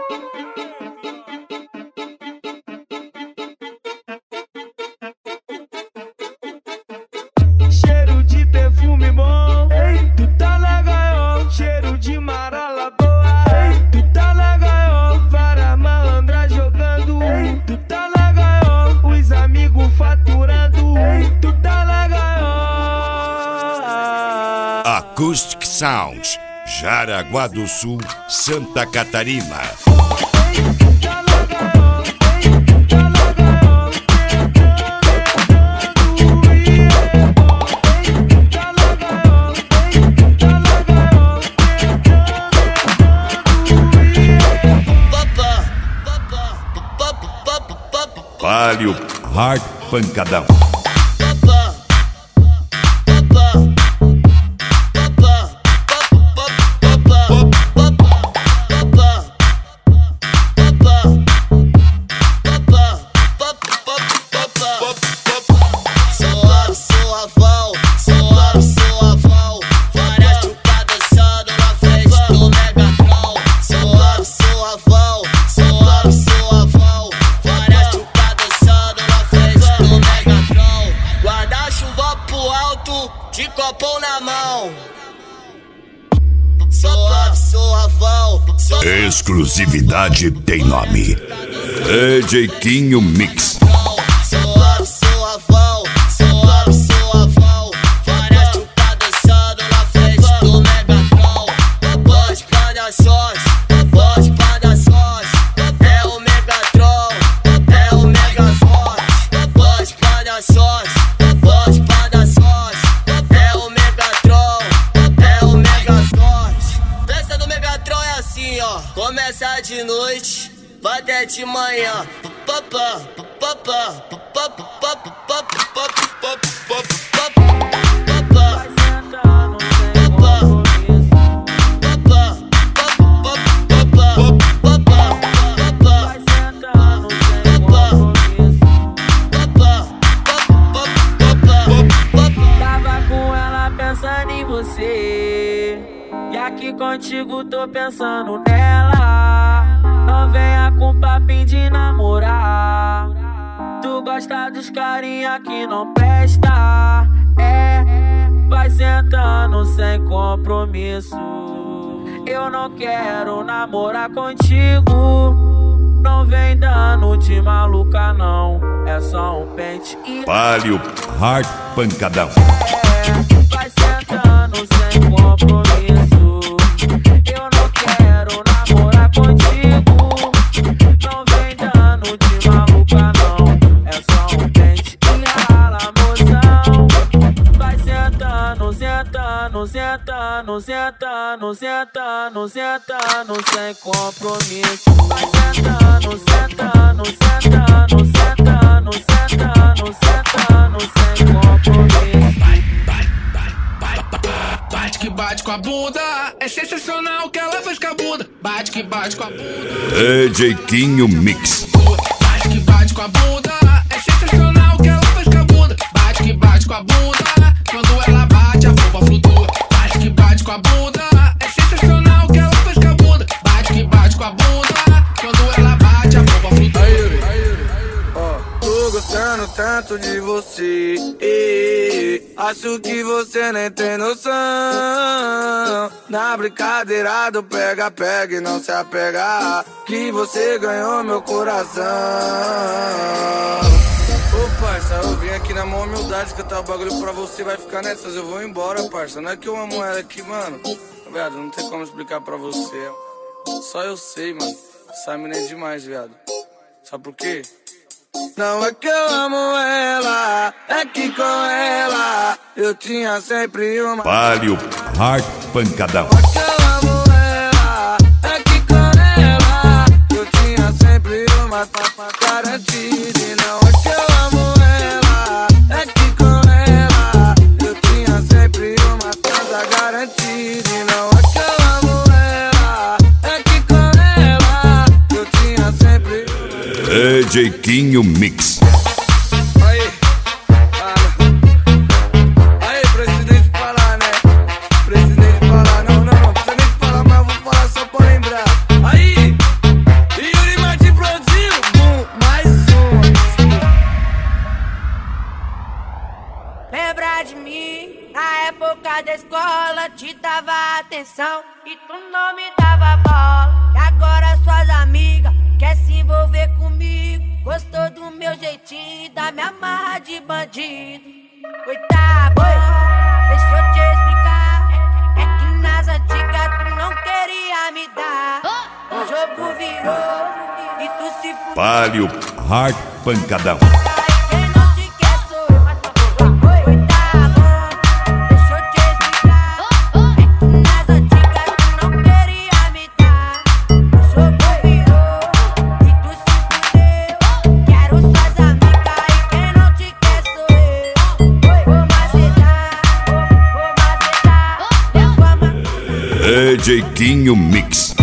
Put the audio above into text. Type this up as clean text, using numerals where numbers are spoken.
Cheiro de perfume bom, tu tá na gaiola. Cheiro de marala boa, tu tá na gaiola. Várias malandras jogando, tu tá na gaiola. Os amigos faturando, tu tá na gaiola. Acoustic Sounds, Jaraguá do Sul, Santa Catarina. Palio Hard Pancadão. De copão na mão. Sou avão. Exclusividade tem nome. DJ Quinho Mix. Sou avão. Várias chupadas dançando na frente do Megatron. Pode pra dar sorte. É o Megatron. É o Megazord. Pode pra dar sorte. Começa de noite, vai até de manhã. Tava com ela pensando em você, e aqui contigo tô pensando nela. Não venha com papinho de namorar. Tu gosta dos carinha que não presta. Vai sentando sem compromisso. Eu não quero namorar contigo. Não vem dando de maluca não. É só um pente e Palio Hard Pancadão. vai sentando sem compromisso. Eu não quero namorar contigo. Não vem dando de maluca não. É só um pente e rala, mozão. Vai sentando sem compromisso. Vai sentando sem compromisso. Bate que bate com a bunda, é sensacional o que ela faz com a bunda. Bate que bate com a bunda. DJ Quinho Mix. Bate que bate com a bunda, é sensacional o que ela faz com a bunda. Bate que bate com a bunda, quando ela bate a roupa flutua. Bate que bate com a bunda, é sensacional o que ela faz com a bunda. Bate que bate com a bunda, quando ela bate a roupa flutua. Tô gostando tanto de você, acho que você nem tem noção. Na brincadeira do pega-pega e não se apega, que você ganhou meu coração. Ô parça, eu vim aqui na maior humildade cantar o bagulho pra você, vai ficar nessas, eu vou embora, parça. Não é que eu amo ela aqui, mano. Viado, não tem como explicar pra você. Só eu sei, mano. Essa mina é demais, viado. Sabe por quê? Não é que eu amo ela, é que com ela eu tinha sempre uma. Palio Hard Pancadão. Não é que eu amo ela, é que com ela eu tinha sempre uma garantida. E não é que eu amo ela, é que com ela eu tinha sempre uma casa garantida. E não é que eu amo ela, é que com ela eu tinha sempre. DJ Quinho Mix. Aí, presidente falar, né? Presidente falar, não precisa nem falar, mas eu vou falar só pra lembrar. Aí, época da escola te dava atenção e tu não me dava bola. E agora suas amigas quer se envolver comigo. Gostou do meu jeitinho e da minha marra de bandido. Oi, tá bom, deixa eu te explicar. É que nas antigas tu não queria me dar. O jogo virou e tu se fudeu. Palio Hard Pancadão. Quem não te quer sou eu. Oi, tá bom, deixa eu te explicar. É que nas antigas tu não queria me dar. O jogo virou e tu se fudeu. Quero suas amigas e quem não te quer sou eu. Vou macedar, vou macedar. DJ Quinho Mix.